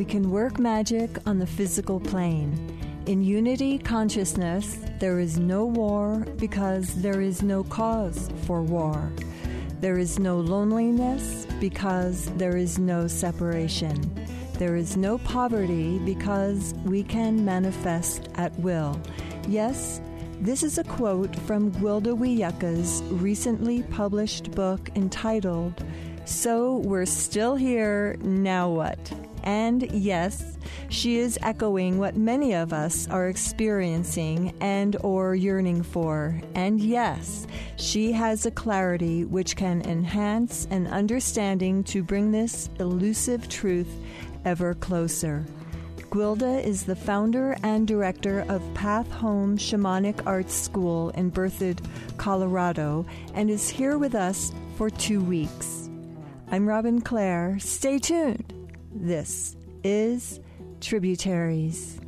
can work magic on the physical plane. In unity consciousness, there is no war because there is no cause for war. There is no loneliness because there is no separation. There is no poverty because we can manifest at will. Yes, this is a quote from Gwilda Wiyaka's recently published book entitled, So We're Still Here, Now What? And yes, she is echoing what many of us are experiencing and or yearning for. And yes, she has a clarity which can enhance an understanding to bring this elusive truth ever closer. Gwilda is the founder and director of Path Home Shamanic Arts School in Berthoud, Colorado, and is here with us for 2 weeks. I'm Robin Clare. Stay tuned. This is Tributaries.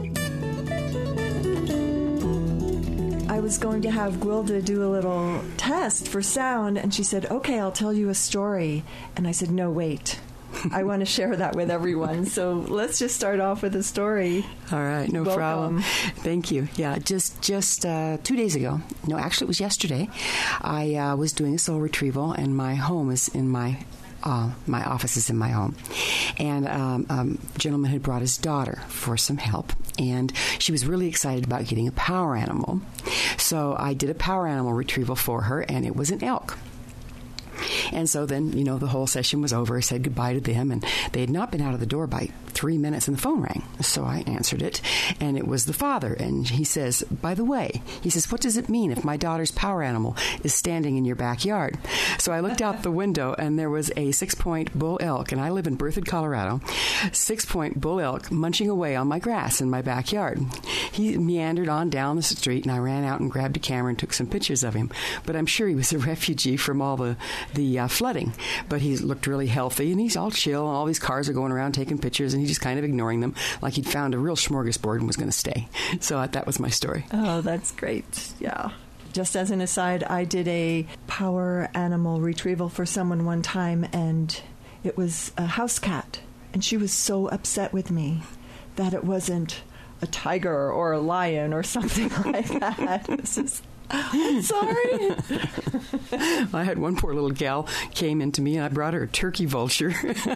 I was going to have Gwilda do a little test for sound, and she said, okay, I'll tell you a story. And I said, no, wait. I want to share that with everyone. So let's just start off with a story. All right, no Welcome. problem. Thank you. Yeah, just 2 days ago. No, actually, it was yesterday. I was doing a soul retrieval, and my home is in my office is in my home. And a gentleman had brought his daughter for some help, and she was really excited about getting a power animal. So I did a power animal retrieval for her, and it was an elk. And so then, the whole session was over. I said goodbye to them, and they had not been out of the door by 3 minutes, and the phone rang. So I answered it, and it was the father. And he says, by the way, what does it mean if my daughter's power animal is standing in your backyard? So I looked out the window, and there was a 6-point bull elk, and I live in Berthoud, Colorado, 6-point bull elk munching away on my grass in my backyard. He meandered on down the street, and I ran out and grabbed a camera and took some pictures of him. But I'm sure he was a refugee from all the flooding. But he looked really healthy, and he's all chill, and all these cars are going around taking pictures, and he's just kind of ignoring them like he'd found a real smorgasbord and was going to stay. So that was my story. Oh, that's great. Yeah. Just as an aside, I did a power animal retrieval for someone one time, and it was a house cat. And she was so upset with me that it wasn't a tiger or a lion or something like that. I'm sorry. I had one poor little gal came into me, and I brought her a turkey vulture.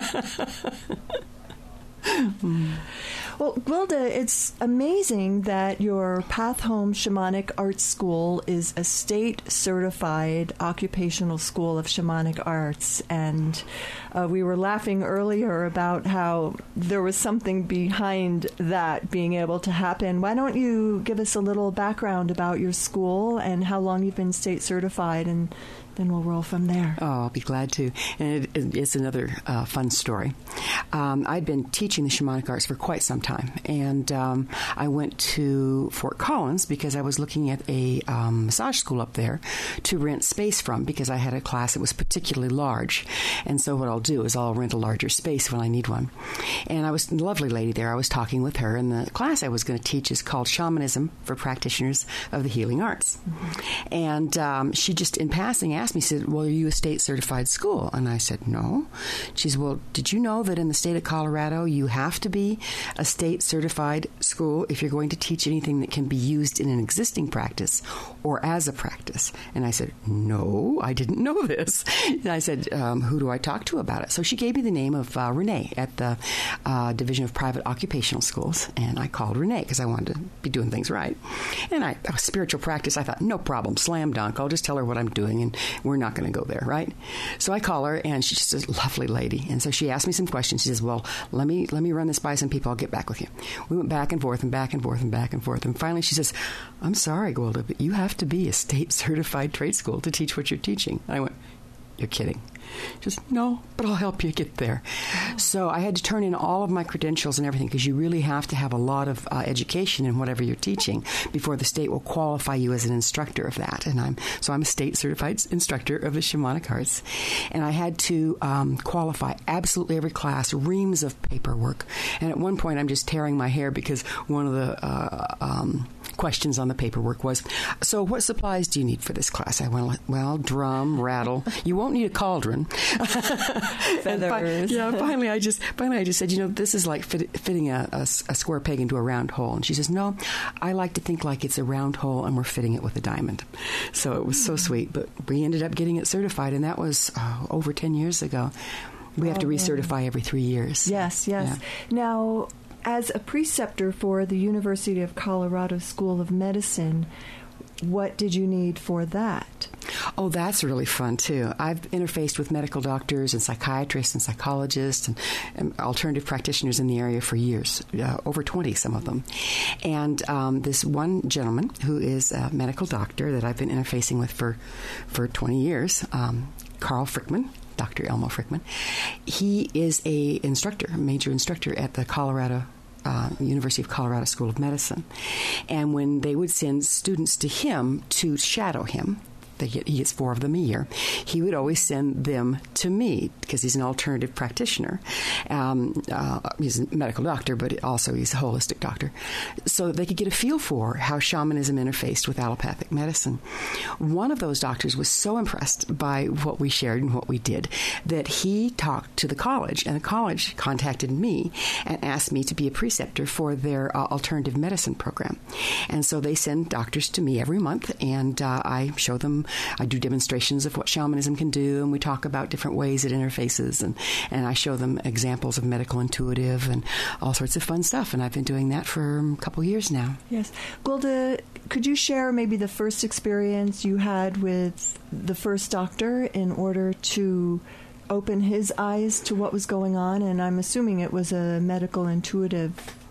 Well, Gwilda, it's amazing that your Path Home Shamanic Arts School is a state-certified occupational school of shamanic arts. And we were laughing earlier about how there was something behind that being able to happen. Why don't you give us a little background about your school and how long you've been state-certified, and then we'll roll from there. Oh, I'll be glad to. And it's another fun story. I'd been teaching the shamanic arts for quite some time, and I went to Fort Collins because I was looking at a massage school up there to rent space from, because I had a class that was particularly large. And so what I'll do is I'll rent a larger space when I need one. And I was a lovely lady there. I was talking with her, and the class I was going to teach is called Shamanism for Practitioners of the Healing Arts. Mm-hmm. And she just in passing asked me, said, well, are you a state-certified school? And I said, no. She said, well, did you know that in the state of Colorado, you have to be a state-certified school if you're going to teach anything that can be used in an existing practice or as a practice? And I said, no, I didn't know this. And I said, who do I talk to about it? So she gave me the name of Renee at the Division of Private Occupational Schools, and I called Renee because I wanted to be doing things right. And spiritual practice, I thought, no problem, slam dunk. I'll just tell her what I'm doing, and we're not going to go there, right? So I call her, and she's just a lovely lady. And so she asked me some questions. She says, well, let me run this by some people. I'll get back with you. We went back and forth and back and forth and back and forth. And finally she says, I'm sorry, Gwilda, but you have to be a state-certified trade school to teach what you're teaching. And I went, you're kidding. She says, no, but I'll help you get there. So I had to turn in all of my credentials and everything, because you really have to have a lot of education in whatever you're teaching before the state will qualify you as an instructor of that. And I'm a state-certified instructor of the shamanic arts. And I had to qualify absolutely every class, reams of paperwork. And at one point, I'm just tearing my hair because one of the questions on the paperwork was, so what supplies do you need for this class? I went, well, drum, rattle. You won't need a cauldron. Feathers. Finally I just said, this is like fitting a square peg into a round hole. And she says, no, I like to think like it's a round hole and we're fitting it with a diamond. So it was so sweet. But we ended up getting it certified, and that was over 10 years ago. We have to recertify every 3 years. Yes. Yeah. Now, as a preceptor for the University of Colorado School of Medicine, what did you need for that? Oh, that's really fun, too. I've interfaced with medical doctors and psychiatrists and psychologists and alternative practitioners in the area for years, over 20, some of them. And this one gentleman who is a medical doctor that I've been interfacing with for 20 years, Carl Frickman, Dr. Elmo Frickman, he is a major instructor at the University of Colorado School of Medicine. And when they would send students to him to shadow him, he gets 4 of them a year, he would always send them to me because he's an alternative practitioner. He's a medical doctor, but also he's a holistic doctor. So they could get a feel for how shamanism interfaced with allopathic medicine. One of those doctors was so impressed by what we shared and what we did that he talked to the college, and the college contacted me and asked me to be a preceptor for their alternative medicine program. And so they send doctors to me every month, and I show them, I do demonstrations of what shamanism can do, and we talk about different ways it interfaces, and I show them examples of medical intuitive and all sorts of fun stuff, and I've been doing that for a couple years now. Yes. Gwilda, could you share maybe the first experience you had with the first doctor in order to open his eyes to what was going on? And I'm assuming it was a medical intuitive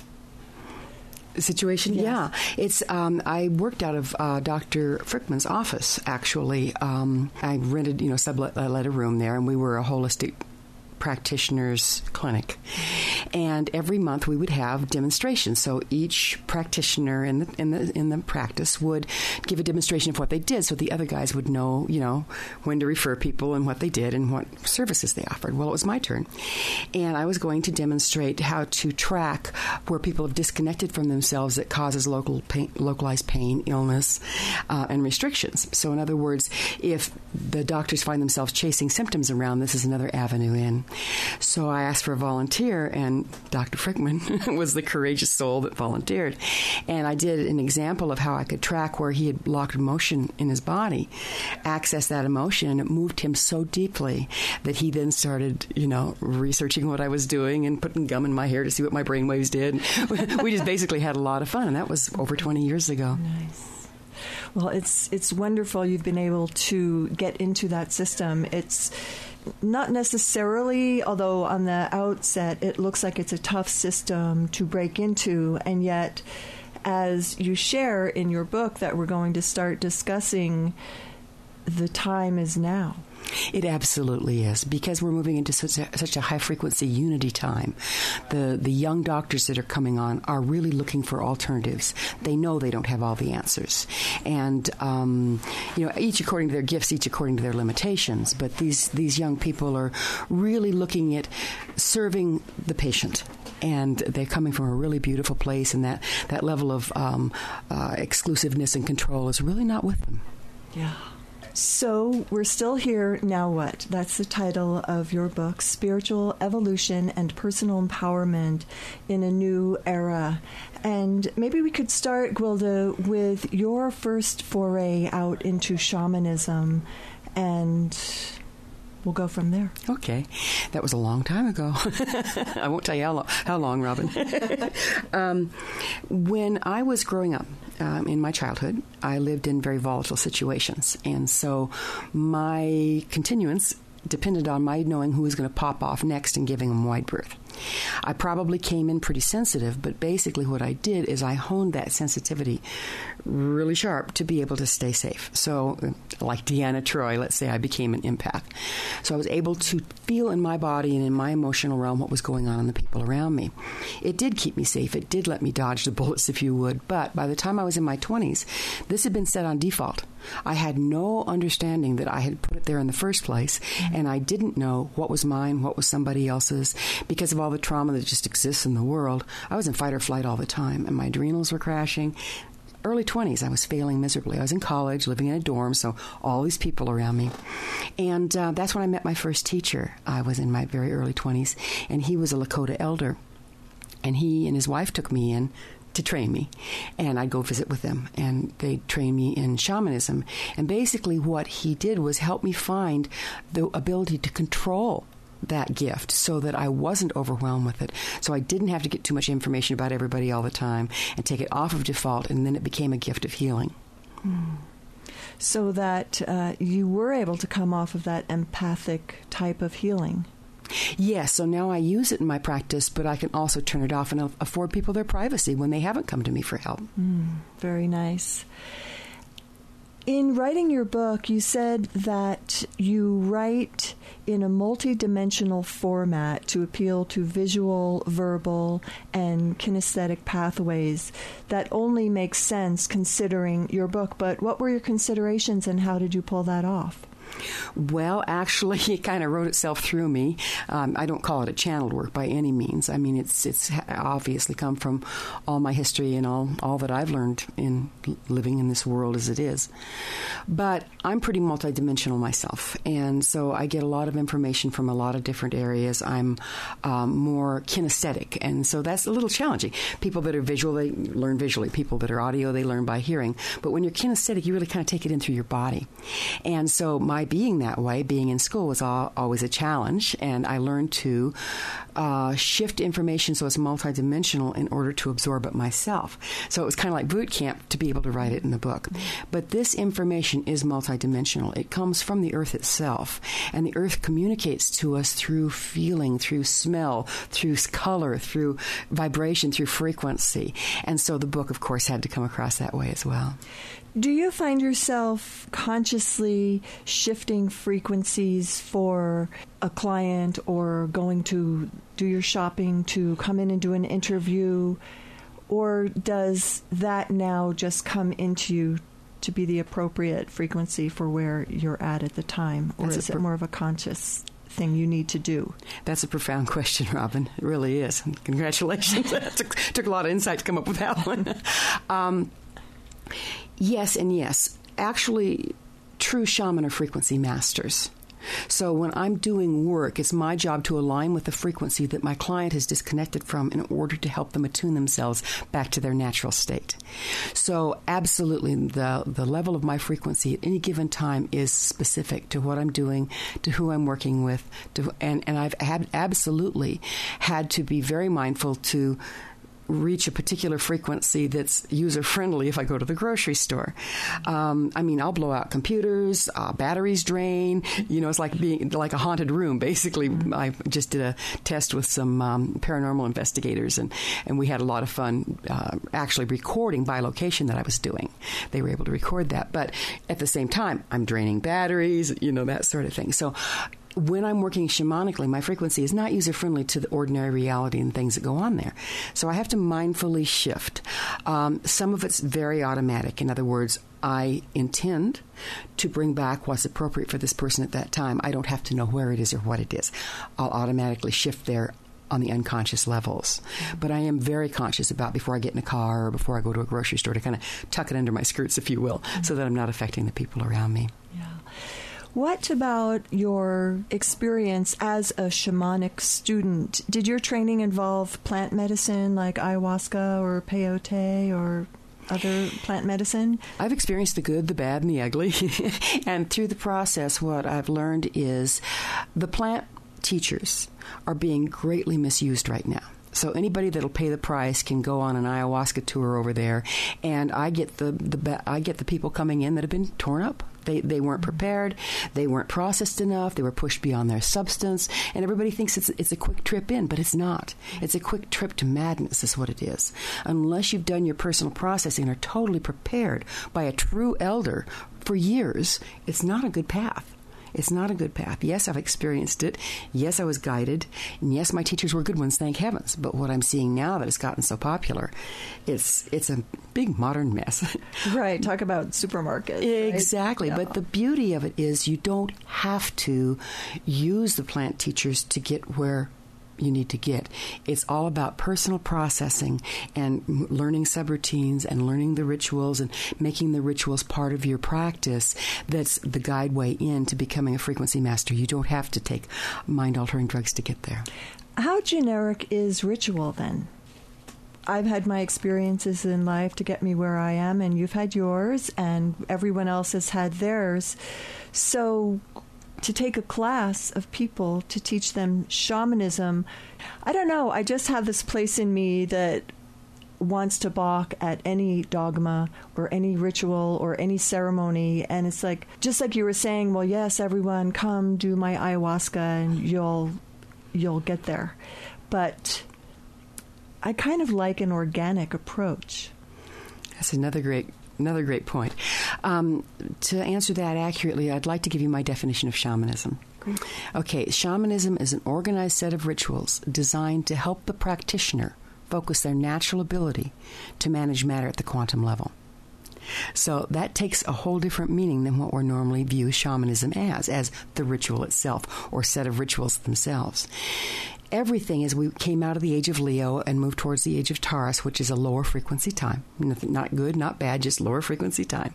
situation. Yes. Yeah, it's I worked out of Dr. Frickman's office, actually. I rented, sublet a room there, and we were a holistic practitioners clinic, and every month we would have demonstrations. So each practitioner in the practice would give a demonstration of what they did, so the other guys would know, when to refer people and what they did and what services they offered. Well, it was my turn, and I was going to demonstrate how to track where people have disconnected from themselves that causes localized pain, illness, and restrictions. So in other words, if the doctors find themselves chasing symptoms around, this is another avenue in. So I asked for a volunteer, and Dr. Frickman was the courageous soul that volunteered. And I did an example of how I could track where he had blocked emotion in his body, access that emotion, and it moved him so deeply that he then started, researching what I was doing and putting gum in my hair to see what my brainwaves did. We just basically had a lot of fun, and that was over 20 years ago. Nice. Well, it's wonderful you've been able to get into that system. It's not necessarily, although on the outset it looks like it's a tough system to break into, and yet, as you share in your book that we're going to start discussing, the time is now. It absolutely is, because we're moving into such a high-frequency unity time. The young doctors that are coming on are really looking for alternatives. They know they don't have all the answers. And, each according to their gifts, each according to their limitations. But these young people are really looking at serving the patient. And they're coming from a really beautiful place, and that level of exclusiveness and control is really not with them. Yeah. So we're still here, now what? That's the title of your book, Spiritual Evolution and Personal Empowerment in a New Era. And maybe we could start, Gwilda, with your first foray out into shamanism, and we'll go from there. Okay. That was a long time ago. I won't tell you how long, Robin. When I was growing up, in my childhood, I lived in very volatile situations. And so my continuance depended on my knowing who was going to pop off next and giving them wide berth. I probably came in pretty sensitive, but basically what I did is I honed that sensitivity really sharp to be able to stay safe. So like Deanna Troi, let's say I became an empath. So I was able to feel in my body and in my emotional realm what was going on in the people around me. It did keep me safe. It did let me dodge the bullets, if you would. But by the time I was in my 20s, this had been set on default. I had no understanding that I had put it there in the first place, and I didn't know what was mine, what was somebody else's, because of all the trauma that just exists in the world. I was in fight or flight all the time, and my adrenals were crashing. early 20s, I was failing miserably. I was in college, living in a dorm, so all these people around me. And that's when I met my first teacher. I was in my very early 20s, and he was a Lakota elder. And he and his wife took me in to train me, and I'd go visit with them, and they'd train me in shamanism. And basically what he did was help me find the ability to control that gift so that I wasn't overwhelmed with it. So I didn't have to get too much information about everybody all the time and take it off of default, and then it became a gift of healing. So that you were able to come off of that empathic type of healing. Yes, so now I use it in my practice, but I can also turn it off and afford people their privacy when they haven't come to me for help. Very nice. In writing your book, you said that you write in a multidimensional format to appeal to visual, verbal, and kinesthetic pathways. That only makes sense considering your book, but what were your considerations and how did you pull that off? Well, actually, it kind of wrote itself through me. I don't call it a channeled work by any means. I mean, it's obviously come from all my history and all that I've learned in living in this world as it is. But I'm pretty multidimensional myself, and so I get a lot of information from a lot of different areas. I'm more kinesthetic, and so that's a little challenging. People that are visual, they learn visually. People that are audio, they learn by hearing. But when you're kinesthetic, you really kind of take it in through your body. And so my being that way, being in school, was always a challenge, and I learned to shift information so it's multidimensional in order to absorb it myself. So it was kind of like boot camp to be able to write it in the book. But this information is multidimensional. It comes from the earth itself, and the earth communicates to us through feeling, through smell, through color, through vibration, through frequency. And so the book, of course, had to come across that way as well. Do you find yourself consciously shifting frequencies for a client or going to do your shopping to come in and do an interview? Or does that now just come into you to be the appropriate frequency for where you're at the time? Or is it more of a conscious thing you need to do? That's a profound question, Robin. It really is. Congratulations. Took a lot of insight to come up with that one. Yes and yes. Actually, true shaman are frequency masters. So when I'm doing work, it's my job to align with the frequency that my client has disconnected from in order to help them attune themselves back to their natural state. So absolutely, the level of my frequency at any given time is specific to what I'm doing, to who I'm working with, and I've absolutely had to be very mindful to reach a particular frequency that's user-friendly if I go to the grocery store. I mean, I'll blow out computers, batteries drain. You know, it's like being like a haunted room, basically. I just did a test with some paranormal investigators, and we had a lot of fun actually recording by location that I was doing. They were able to record that. But at the same time, I'm draining batteries, you know, that sort of thing. So when I'm working shamanically, my frequency is not user-friendly to the ordinary reality and things that go on there. So I have to mindfully shift. Some of it's very automatic. In other words, I intend to bring back what's appropriate for this person at that time. I don't have to know where it is or what it is. I'll automatically shift there on the unconscious levels. But I am very conscious about before I get in a car or before I go to a grocery store to kind of tuck it under my skirts, if you will, so that I'm not affecting the people around me. Yeah. What about your experience as a shamanic student? Did your training involve plant medicine like ayahuasca or peyote or other plant medicine? I've experienced the good, the bad, and the ugly. And through the process, what I've learned is the plant teachers are being greatly misused right now. So anybody that'll pay the price can go on an ayahuasca tour over there, and I get the people coming in that have been torn up. They weren't prepared. They weren't processed enough. They were pushed beyond their substance. And everybody thinks it's a quick trip in, but it's not. It's a quick trip to madness is what it is. Unless you've done your personal processing and are totally prepared by a true elder for years, it's not a good path. It's not a good path. Yes, I've experienced it. Yes, I was guided. And yes, my teachers were good ones, thank heavens. But what I'm seeing now that it's gotten so popular, it's a big modern mess. Right. Talk about supermarkets. Exactly. Right? Yeah. But the beauty of it is you don't have to use the plant teachers to get where you need to get. It's all about personal processing and learning subroutines and learning the rituals and making the rituals part of your practice. That's the guideway into becoming a frequency master. You don't have to take mind-altering drugs to get there. How generic is ritual then? I've had my experiences in life to get me where I am, and you've had yours, and everyone else has had theirs. So to take a class of people to teach them shamanism, I don't know, I just have this place in me that wants to balk at any dogma or any ritual or any ceremony. And it's like, just like you were saying, well, yes, everyone come do my ayahuasca and you'll get there. But I kind of like an organic approach. That's another great point. To answer that accurately, I'd like to give you my definition of shamanism. Great. Okay, shamanism is an organized set of rituals designed to help the practitioner focus their natural ability to manage matter at the quantum level. So that takes a whole different meaning than what we normally view shamanism as the ritual itself or set of rituals themselves. Everything, as we came out of the age of Leo and moved towards the age of Taurus, which is a lower frequency time, nothing, not good, not bad, just lower frequency time,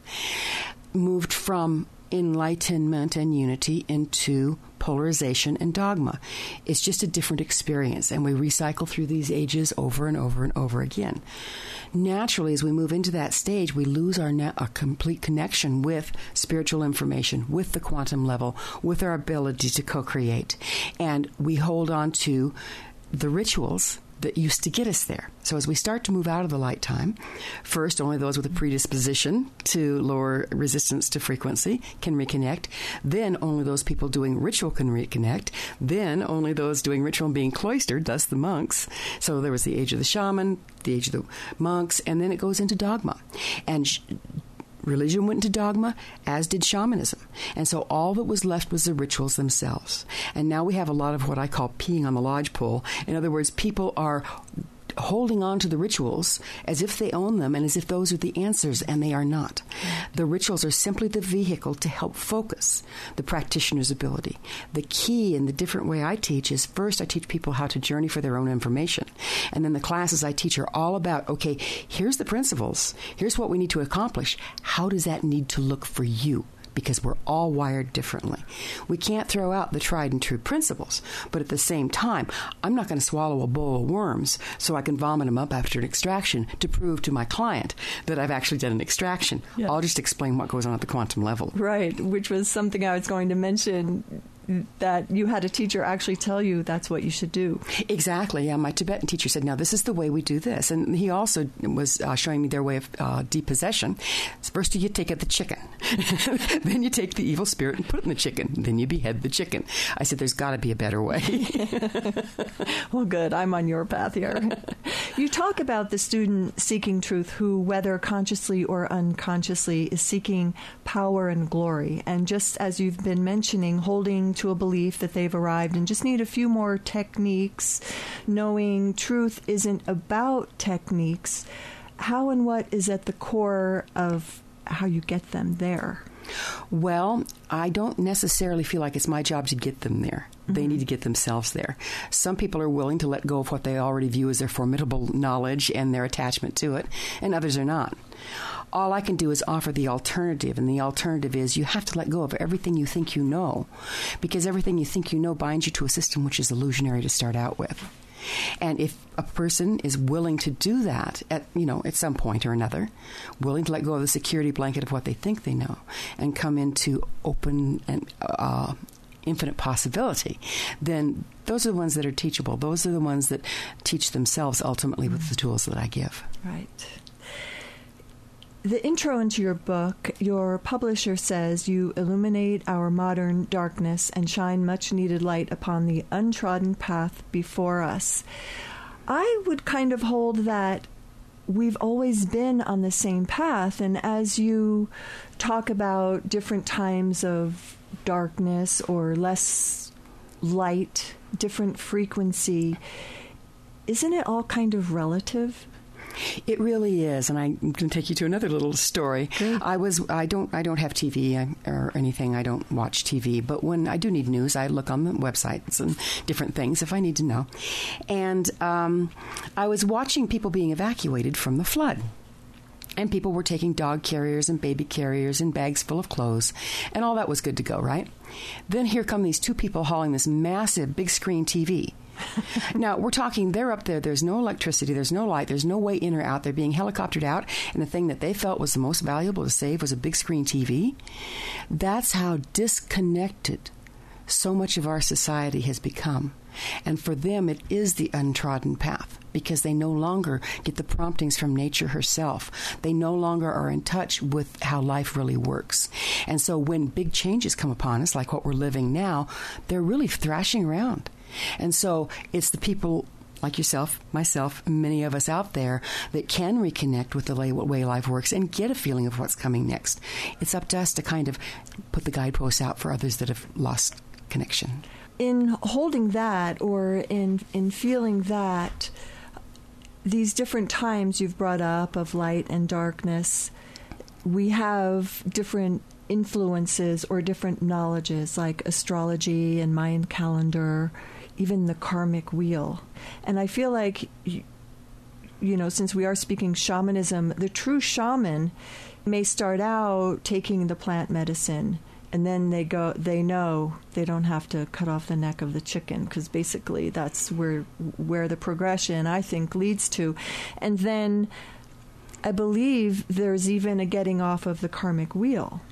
moved from enlightenment and unity into polarization and dogma. It's just a different experience, and we recycle through these ages over and over and over again. Naturally, as we move into that stage, we lose our complete connection with spiritual information, with the quantum level, with our ability to co-create. And we hold on to the rituals that used to get us there. So as we start to move out of the light time, first, only those with a predisposition to lower resistance to frequency can reconnect. Then only those people doing ritual can reconnect. Then only those doing ritual and being cloistered, thus the monks. So there was the age of the shaman, the age of the monks, and then it goes into dogma. And religion went into dogma, as did shamanism. And so all that was left was the rituals themselves. And now we have a lot of what I call peeing on the lodge pole. In other words, people are holding on to the rituals as if they own them and as if those are the answers, and they are not. The rituals are simply the vehicle to help focus the practitioner's ability. The key in the different way I teach is, first I teach people how to journey for their own information. And then the classes I teach are all about, okay, here's the principles. Here's what we need to accomplish. How does that need to look for you? Because we're all wired differently. We can't throw out the tried and true principles, but at the same time, I'm not going to swallow a bowl of worms so I can vomit them up after an extraction to prove to my client that I've actually done an extraction. Yeah. I'll just explain what goes on at the quantum level. Right, which was something I was going to mention, that you had a teacher actually tell you that's what you should do. Exactly. Yeah, my Tibetan teacher said, now this is the way we do this. And he also was showing me their way of depossession. First you take the chicken. Then you take the evil spirit and put it in the chicken. Then you behead the chicken. I said, there's got to be a better way. Well, good. I'm on your path here. You talk about the student seeking truth who, whether consciously or unconsciously, is seeking power and glory. And just as you've been mentioning, holding to a belief that they've arrived and just need a few more techniques, knowing truth isn't about techniques. How and what is at the core of how you get them there? Well, I don't necessarily feel like it's my job to get them there. Mm-hmm. They need to get themselves there. Some people are willing to let go of what they already view as their formidable knowledge and their attachment to it, and others are not. All I can do is offer the alternative, and the alternative is you have to let go of everything you think you know, because everything you think you know binds you to a system which is illusionary to start out with. And if a person is willing to do that at some point or another, willing to let go of the security blanket of what they think they know and come into open and infinite possibility, then those are the ones that are teachable. Those are the ones that teach themselves ultimately with the tools that I give. Right. The intro into your book, your publisher says you illuminate our modern darkness and shine much-needed light upon the untrodden path before us. I would kind of hold that we've always been on the same path, and as you talk about different times of darkness or less light, different frequency, isn't it all kind of relative? It really is, and I'm going to take you to another little story. Great. I don't have TV or anything. I don't watch TV, but when I do need news, I look on the websites and different things if I need to know. And I was watching people being evacuated from the flood. And people were taking dog carriers and baby carriers and bags full of clothes, and all that was good to go, right? Then here come these two people hauling this massive big screen TV. Now, we're talking, they're up there, there's no electricity, there's no light, there's no way in or out. They're being helicoptered out, and the thing that they felt was the most valuable to save was a big screen TV. That's how disconnected so much of our society has become. And for them, it is the untrodden path because they no longer get the promptings from nature herself. They no longer are in touch with how life really works. And so when big changes come upon us, like what we're living now, they're really thrashing around. And so it's the people like yourself, myself, many of us out there that can reconnect with the way life works and get a feeling of what's coming next. It's up to us to kind of put the guideposts out for others that have lost connection. In holding that, or in feeling that, these different times you've brought up of light and darkness, we have different influences or different knowledges like astrology and Mayan calendar, even the karmic wheel. And I feel like, since we are speaking shamanism, the true shaman may start out taking the plant medicine, and then they know they don't have to cut off the neck of the chicken, because basically that's where the progression, I think, leads to. And then I believe there's even a getting off of the karmic wheel.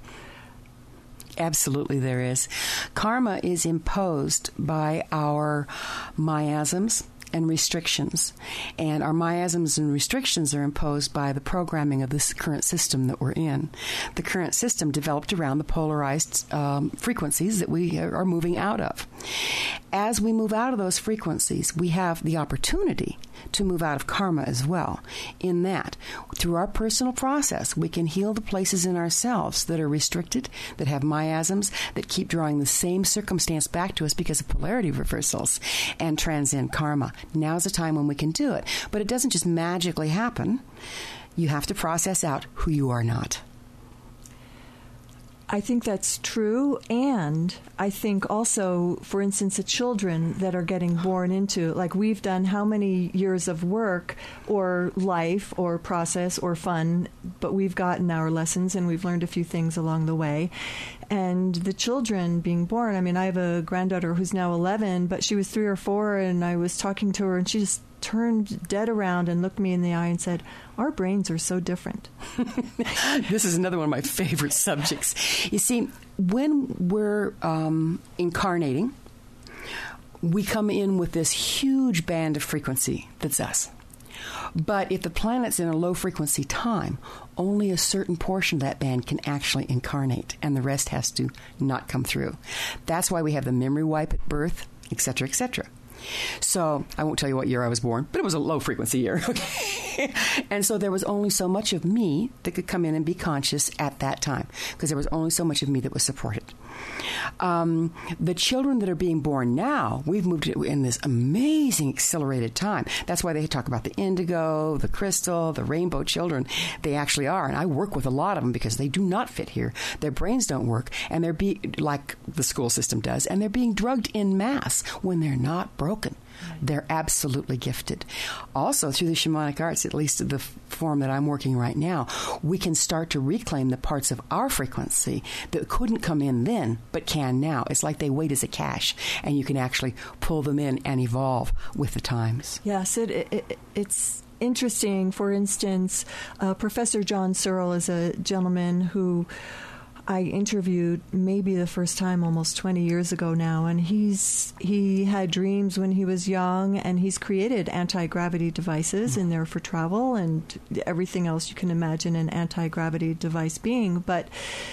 Absolutely there is. Karma is imposed by our miasms and restrictions. And our miasms and restrictions are imposed by the programming of this current system that we're in. The current system developed around the polarized frequencies that we are moving out of. As we move out of those frequencies, we have the opportunity to move out of karma as well. In that, through our personal process, we can heal the places in ourselves that are restricted, that have miasms, that keep drawing the same circumstance back to us because of polarity reversals, and transcend karma. Now's the time when we can do it. But it doesn't just magically happen. You have to process out who you are not. I think that's true, and I think also, for instance, the children that are getting born into, like we've done how many years of work or life or process or fun, but we've gotten our lessons and we've learned a few things along the way. And the children being born, I mean, I have a granddaughter who's now 11, but she was 3 or 4, and I was talking to her, and she just turned dead around and looked me in the eye and said, "Our brains are so different." This is another one of my favorite subjects. You see, when we're incarnating, we come in with this huge band of frequency that's us. But if the planet's in a low-frequency time, only a certain portion of that band can actually incarnate, and the rest has to not come through. That's why we have the memory wipe at birth, etc., etc. So I won't tell you what year I was born, but it was a low-frequency year. Okay? And so there was only so much of me that could come in and be conscious at that time, because there was only so much of me that was supported. The children that are being born now, we've moved in this amazing accelerated time. That's why they talk about the indigo, the crystal, the rainbow children. They actually are, and I work with a lot of them because they do not fit here. Their brains don't work, and they're like the school system does, and they're being drugged in mass when they're not broken. They're absolutely gifted. Also, through the shamanic arts, at least the form that I'm working right now, we can start to reclaim the parts of our frequency that couldn't come in then, but can now. It's like they wait as a cache, and you can actually pull them in and evolve with the times. Yes, it's interesting. For instance, Professor John Searle is a gentleman who I interviewed maybe the first time almost 20 years ago now, and he had dreams when he was young, and he's created anti-gravity devices in there for travel and everything else you can imagine an anti-gravity device being, but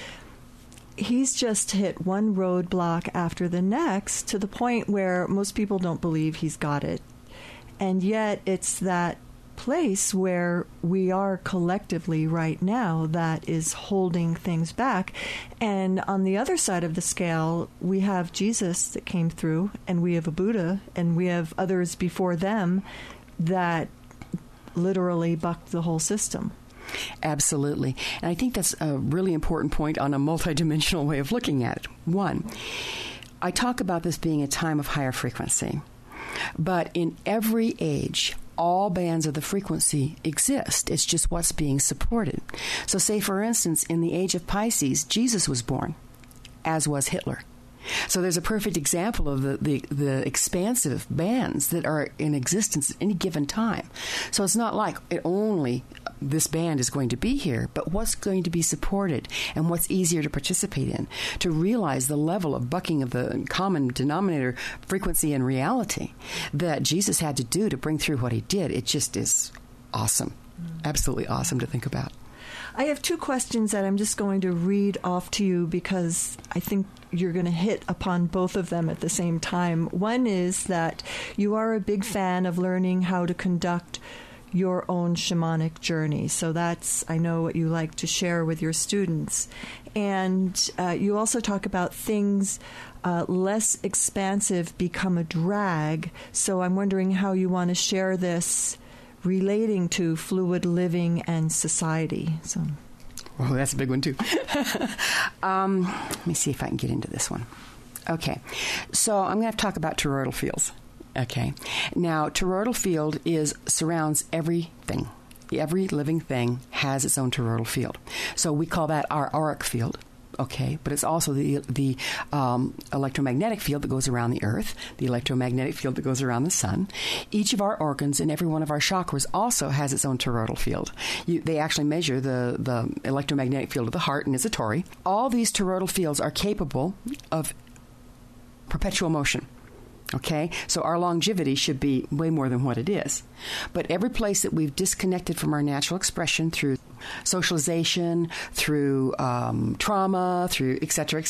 he's just hit one roadblock after the next to the point where most people don't believe he's got it. And yet it's that place where we are collectively right now that is holding things back. And on the other side of the scale, we have Jesus that came through, and we have a Buddha, and we have others before them that literally buck the whole system. Absolutely. And I think that's a really important point on a multidimensional way of looking at it. One, I talk about this being a time of higher frequency, but in every age, all bands of the frequency exist. It's just what's being supported. So say, for instance, in the age of Pisces, Jesus was born, as was Hitler. So there's a perfect example of the expansive bands that are in existence at any given time. So it's not like only this band is going to be here, but what's going to be supported and what's easier to participate in, to realize the level of bucking of the common denominator frequency and reality that Jesus had to do to bring through what he did. It just is awesome. Absolutely awesome to think about. I have two questions that I'm just going to read off to you because I think you're going to hit upon both of them at the same time. One is that you are a big fan of learning how to conduct your own shamanic journey. So that's, I know, what you like to share with your students. And you also talk about things less expansive become a drag. So I'm wondering how you want to share this relating to fluid living and society. So, well, that's a big one too. Let me see if I can get into this one. Okay, so I'm going to have to talk about toroidal fields. Okay, now toroidal field surrounds everything. Every living thing has its own toroidal field. So we call that our auric field. Okay, but it's also the electromagnetic field that goes around the Earth, the electromagnetic field that goes around the Sun. Each of our organs and every one of our chakras also has its own toroidal field. They actually measure the electromagnetic field of the heart, and it's a tori. All these toroidal fields are capable of perpetual motion. Okay, so our longevity should be way more than what it is. But every place that we've disconnected from our natural expression through socialization, through trauma, through et cetera,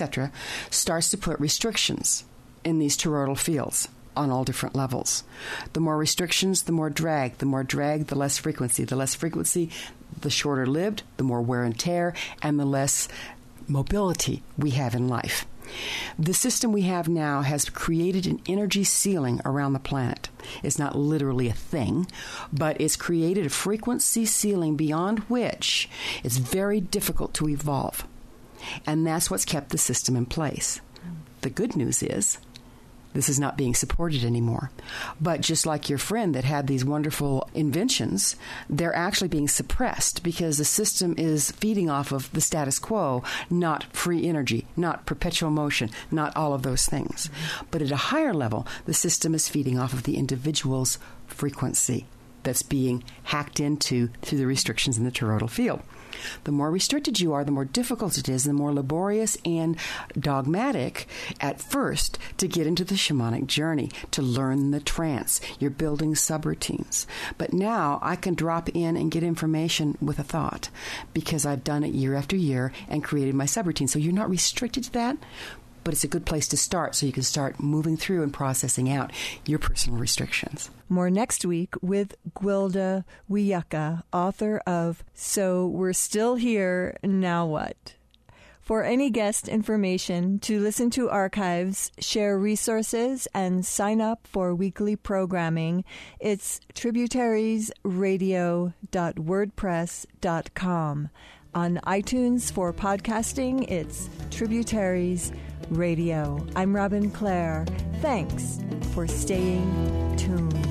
starts to put restrictions in these toroidal fields on all different levels. The more restrictions, the more drag. The more drag, the less frequency. The less frequency, the shorter lived, the more wear and tear, and the less mobility we have in life. The system we have now has created an energy ceiling around the planet. It's not literally a thing, but it's created a frequency ceiling beyond which it's very difficult to evolve. And that's what's kept the system in place. The good news is this is not being supported anymore. But just like your friend that had these wonderful inventions, they're actually being suppressed because the system is feeding off of the status quo, not free energy, not perpetual motion, not all of those things. Mm-hmm. But at a higher level, the system is feeding off of the individual's frequency that's being hacked into through the restrictions in the toroidal field. The more restricted you are, the more difficult it is, the more laborious and dogmatic at first to get into the shamanic journey, to learn the trance. You're building subroutines. But now I can drop in and get information with a thought because I've done it year after year and created my subroutine. So you're not restricted to that, but it's a good place to start so you can start moving through and processing out your personal restrictions. More next week with Gwilda Wiyaka, author of So We're Still Here, Now What? For any guest information, to listen to archives, share resources, and sign up for weekly programming, it's tributariesradio.wordpress.com. On iTunes for podcasting, it's Tributaries Radio. I'm Robin Clare. Thanks for staying tuned.